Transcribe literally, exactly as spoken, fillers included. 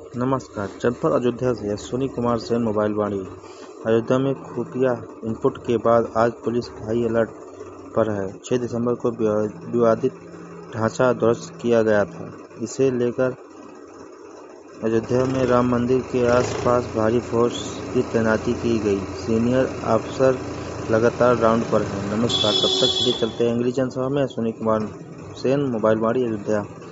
नमस्कार। जनपद अयोध्या से अश्विनी कुमार सेन, मोबाइल वाणी। अयोध्या में खुफिया इनपुट के बाद आज पुलिस हाई अलर्ट पर है। छह दिसंबर को विवादित ढांचा ध्वस्त किया गया था। इसे लेकर अयोध्या में राम मंदिर के आसपास भारी फोर्स की तैनाती की गई। सीनियर अफसर लगातार राउंड पर हैं। नमस्कार, तब तक के लिए चलते हैं अंग्रेजी जनसभा में। अश्विनी कुमार सेन, मोबाइल वाणी, अयोध्या।